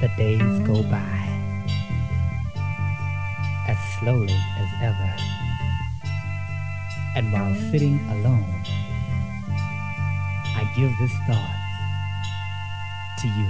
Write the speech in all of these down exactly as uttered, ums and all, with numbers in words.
The days go by as slowly as ever, and while sitting alone, I give this thought to you.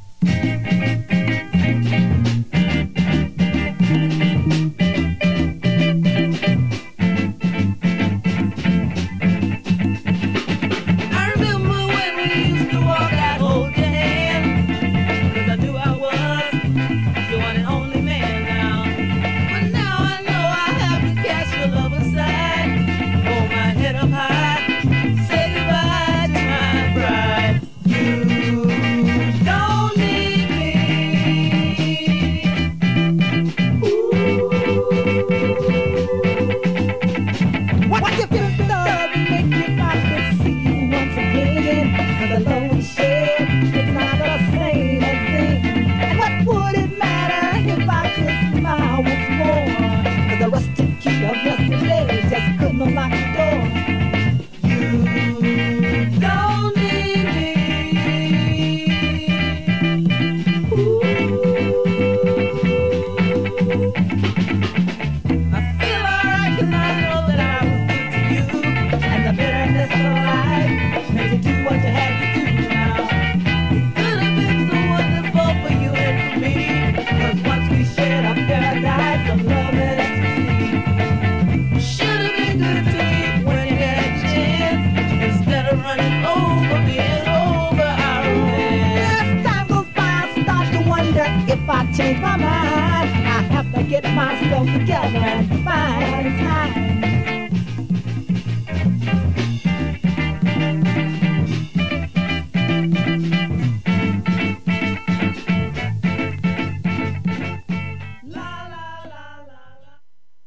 If I change my mind, I have to get myself together and find time.